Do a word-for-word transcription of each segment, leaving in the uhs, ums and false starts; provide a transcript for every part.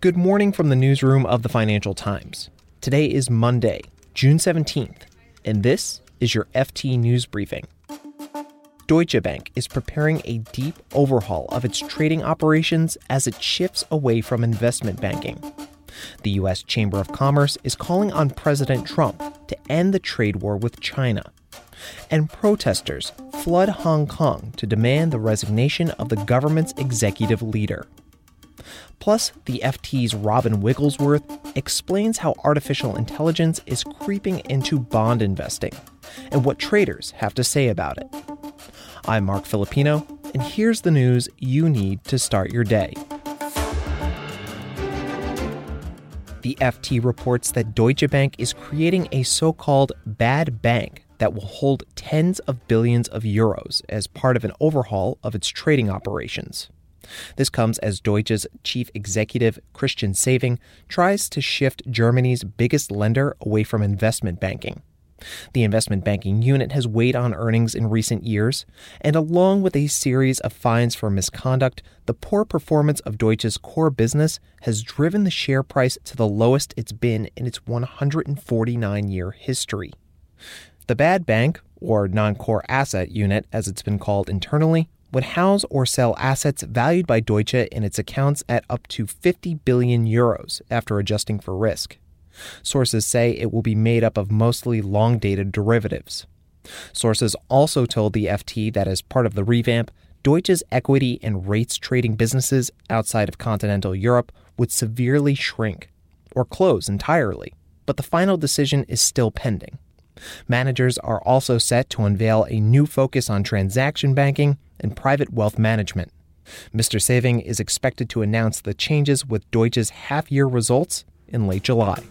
Good morning from the newsroom of the Financial Times. Today is Monday, June seventeenth, and this is your F T News Briefing. Deutsche Bank is preparing a deep overhaul of its trading operations as it shifts away from investment banking. The U S Chamber of Commerce is calling on President Trump to end the trade war with China. And protesters flood Hong Kong to demand the resignation of the government's executive leader. Plus, the F T's Robin Wigglesworth explains how artificial intelligence is creeping into bond investing and what traders have to say about it. I'm Mark Filipino, and here's the news you need to start your day. The F T reports that Deutsche Bank is creating a so-called bad bank that will hold tens of billions of euros as part of an overhaul of its trading operations. This comes as Deutsche's chief executive, Christian Sewing, tries to shift Germany's biggest lender away from investment banking. The investment banking unit has weighed on earnings in recent years, and along with a series of fines for misconduct, the poor performance of Deutsche's core business has driven the share price to the lowest it's been in its one hundred forty-nine year history. The bad bank, or non-core asset unit as it's been called internally, would house or sell assets valued by Deutsche in its accounts at up to fifty billion euros after adjusting for risk. Sources say it will be made up of mostly long-dated derivatives. Sources also told the F T that as part of the revamp, Deutsche's equity and rates trading businesses outside of continental Europe would severely shrink or close entirely, but the final decision is still pending. Managers are also set to unveil a new focus on transaction banking and private wealth management. Mister Sewing is expected to announce the changes with Deutsche's half-year results in late July.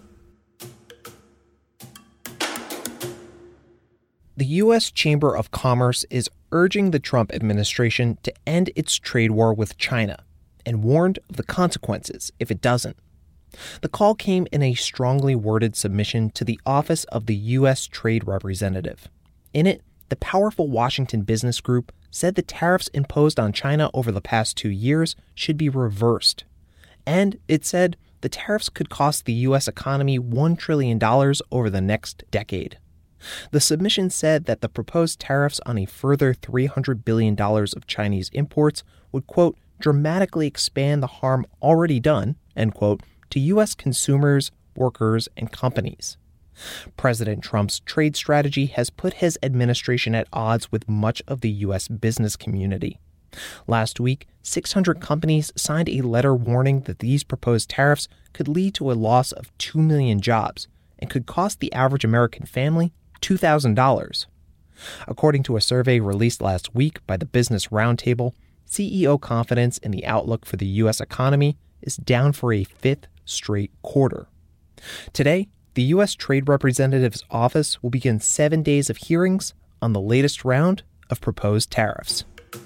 The U S Chamber of Commerce is urging the Trump administration to end its trade war with China and warned of the consequences if it doesn't. The call came in a strongly worded submission to the Office of the U S Trade Representative. In it, the powerful Washington Business Group said the tariffs imposed on China over the past two years should be reversed. And it said the tariffs could cost the U S economy one trillion dollars over the next decade. The submission said that the proposed tariffs on a further three hundred billion dollars of Chinese imports would, quote, dramatically expand the harm already done, end quote, to U S consumers, workers, and companies. President Trump's trade strategy has put his administration at odds with much of the U S business community. Last week, six hundred companies signed a letter warning that these proposed tariffs could lead to a loss of two million jobs and could cost the average American family two thousand dollars. According to a survey released last week by the Business Roundtable, C E O confidence in the outlook for the U S economy is down for a fifth straight quarter. Today, the U S Trade Representative's office will begin seven days of hearings on the latest round of proposed tariffs.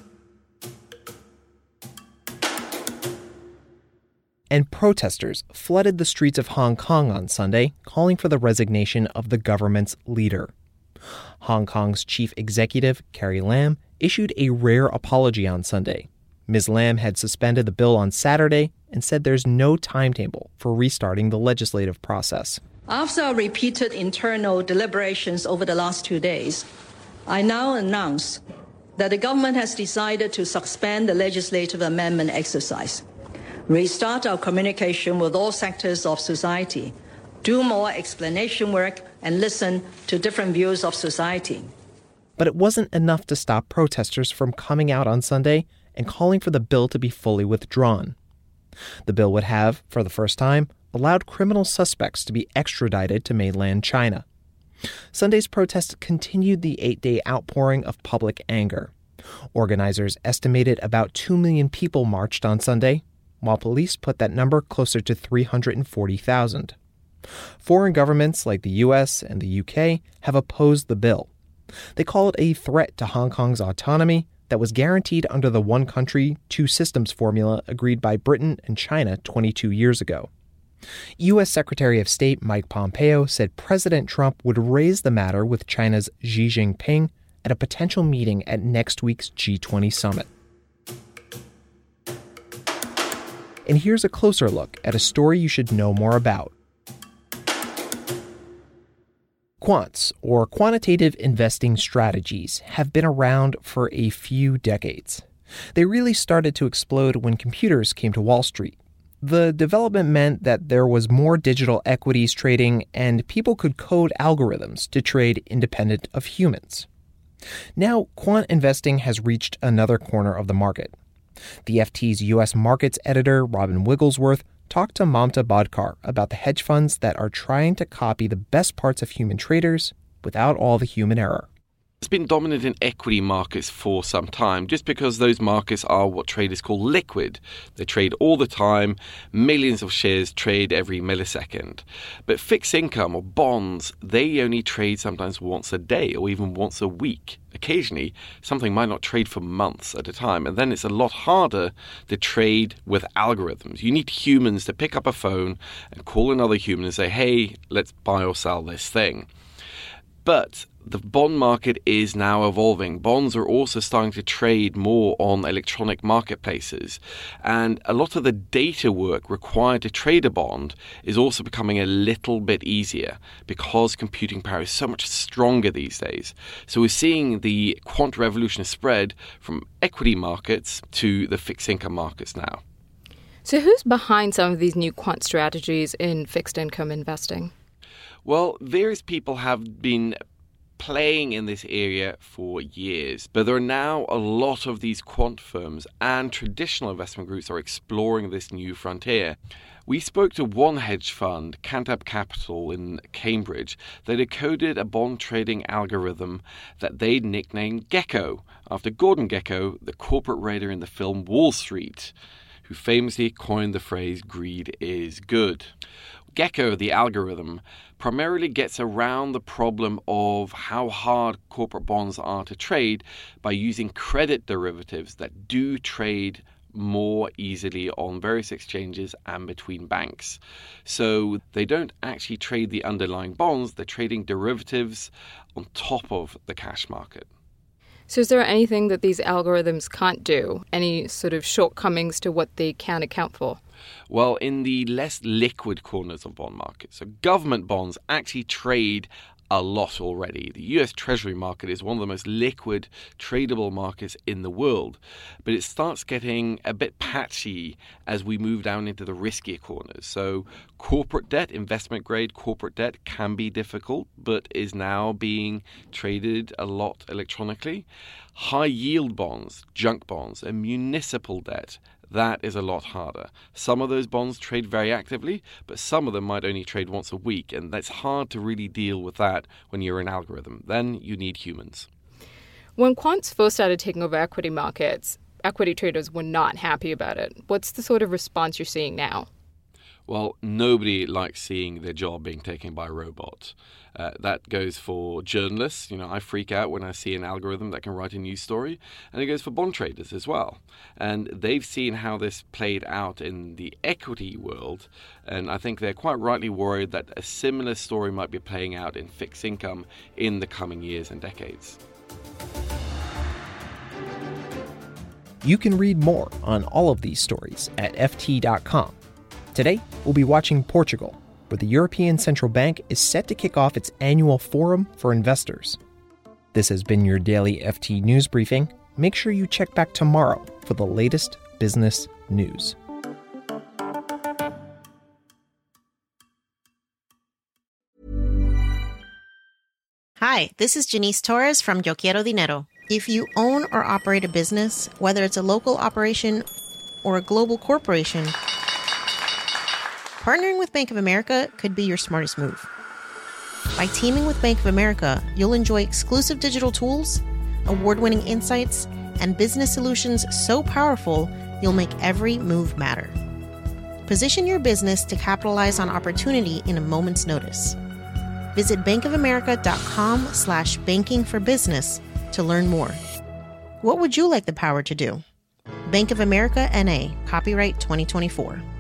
And protesters flooded the streets of Hong Kong on Sunday, calling for the resignation of the government's leader. Hong Kong's chief executive, Carrie Lam, issued a rare apology on Sunday. Miz Lam had suspended the bill on Saturday and said there's no timetable for restarting the legislative process. After repeated internal deliberations over the last two days, I now announce that the government has decided to suspend the legislative amendment exercise, restart our communication with all sectors of society, do more explanation work, and listen to different views of society. But it wasn't enough to stop protesters from coming out on Sunday and calling for the bill to be fully withdrawn. The bill would have, for the first time, allowed criminal suspects to be extradited to mainland China. Sunday's protests continued the eight-day outpouring of public anger. Organizers estimated about two million people marched on Sunday, while police put that number closer to three hundred forty thousand. Foreign governments like the U S and the U K have opposed the bill. They call it a threat to Hong Kong's autonomy that was guaranteed under the one country, two systems formula agreed by Britain and China twenty-two years ago. U S Secretary of State Mike Pompeo said President Trump would raise the matter with China's Xi Jinping at a potential meeting at next week's G twenty summit. And here's a closer look at a story you should know more about. Quants, or quantitative investing strategies, have been around for a few decades. They really started to explode when computers came to Wall Street. The development meant that there was more digital equities trading and people could code algorithms to trade independent of humans. Now, quant investing has reached another corner of the market. The F T's U S markets editor, Robin Wigglesworth, talked to Mamta Badkar about the hedge funds that are trying to copy the best parts of human traders without all the human error. It's been dominant in equity markets for some time, just because those markets are what traders call liquid. They trade all the time, millions of shares trade every millisecond. But fixed income or bonds, they only trade sometimes once a day or even once a week. Occasionally, something might not trade for months at a time, and then it's a lot harder to trade with algorithms. You need humans to pick up a phone and call another human and say, hey, let's buy or sell this thing. But the bond market is now evolving. Bonds are also starting to trade more on electronic marketplaces. And a lot of the data work required to trade a bond is also becoming a little bit easier because computing power is so much stronger these days. So we're seeing the quant revolution spread from equity markets to the fixed income markets now. So who's behind some of these new quant strategies in fixed income investing? Well, various people have been playing in this area for years, but there are now a lot of these quant firms and traditional investment groups are exploring this new frontier. We spoke to one hedge fund, Cantab Capital in Cambridge, that had coded a bond trading algorithm that they'd nicknamed Gecko, after Gordon Gekko, the corporate raider in the film Wall Street, who famously coined the phrase, "greed is good." Gecko, the algorithm, primarily gets around the problem of how hard corporate bonds are to trade by using credit derivatives that do trade more easily on various exchanges and between banks. So they don't actually trade the underlying bonds, they're trading derivatives on top of the cash market. So is there anything that these algorithms can't do? Any sort of shortcomings to what they can account for? Well, in the less liquid corners of bond markets, so government bonds actually trade a lot already. The U S Treasury market is one of the most liquid, tradable markets in the world. But it starts getting a bit patchy as we move down into the riskier corners. So corporate debt, investment grade corporate debt can be difficult, but is now being traded a lot electronically. High yield bonds, junk bonds, and municipal debt, that is a lot harder. Some of those bonds trade very actively, but some of them might only trade once a week, and that's hard to really deal with that when you're an algorithm. Then you need humans. When quants first started taking over equity markets, equity traders were not happy about it. What's the sort of response you're seeing now? Well, nobody likes seeing their job being taken by a robot. Uh, that goes for journalists. You know, I freak out when I see an algorithm that can write a news story. And it goes for bond traders as well. And they've seen how this played out in the equity world. And I think they're quite rightly worried that a similar story might be playing out in fixed income in the coming years and decades. You can read more on all of these stories at F T dot com. Today, we'll be watching Portugal, where the European Central Bank is set to kick off its annual forum for investors. This has been your daily F T News Briefing. Make sure you check back tomorrow for the latest business news. Hi, this is Janice Torres from Yo Quiero Dinero. If you own or operate a business, whether it's a local operation or a global corporation, partnering with Bank of America could be your smartest move. By teaming with Bank of America, you'll enjoy exclusive digital tools, award-winning insights, and business solutions so powerful you'll make every move matter. Position your business to capitalize on opportunity in a moment's notice. Visit bankofamerica.com slash banking for business to learn more. What would you like the power to do? Bank of America N A, copyright twenty twenty-four.